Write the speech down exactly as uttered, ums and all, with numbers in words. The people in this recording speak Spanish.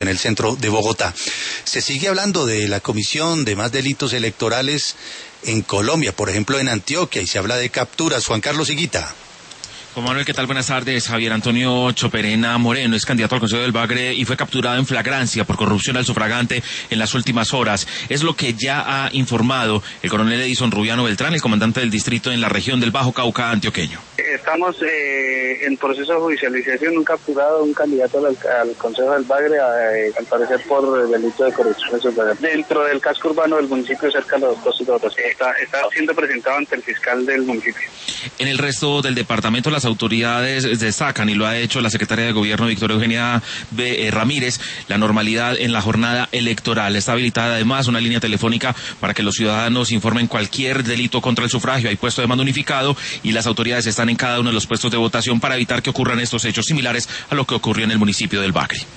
en el centro de Bogotá. Se sigue hablando de la comisión de más delitos electorales en Colombia, por ejemplo en Antioquia, y se habla de capturas. Juan Carlos Higuita. Juan Manuel, ¿qué tal? Buenas tardes. Javier Antonio Choperena Moreno es candidato al Consejo del Bagre y fue capturado en flagrancia por corrupción al sufragante en las últimas horas. Es lo que ya ha informado el coronel Edison Rubiano Beltrán, el comandante del distrito en la región del Bajo Cauca antioqueño. Estamos eh, en proceso de judicialización, un capturado, un candidato al, al Consejo del Bagre, eh, al parecer por delito de corrupción dentro del casco urbano del municipio, cerca de los postos de votación. Está, está siendo presentado ante el fiscal del municipio. En el resto del departamento, las autoridades destacan, y lo ha hecho la secretaria de Gobierno Victoria Eugenia B. Ramírez, la normalidad en la jornada electoral. Está habilitada además una línea telefónica para que los ciudadanos informen cualquier delito contra el sufragio. Hay puesto de mando unificado y las autoridades están en cada uno de los puestos de votación para evitar que ocurran estos hechos similares a lo que ocurrió en el municipio del Bagre.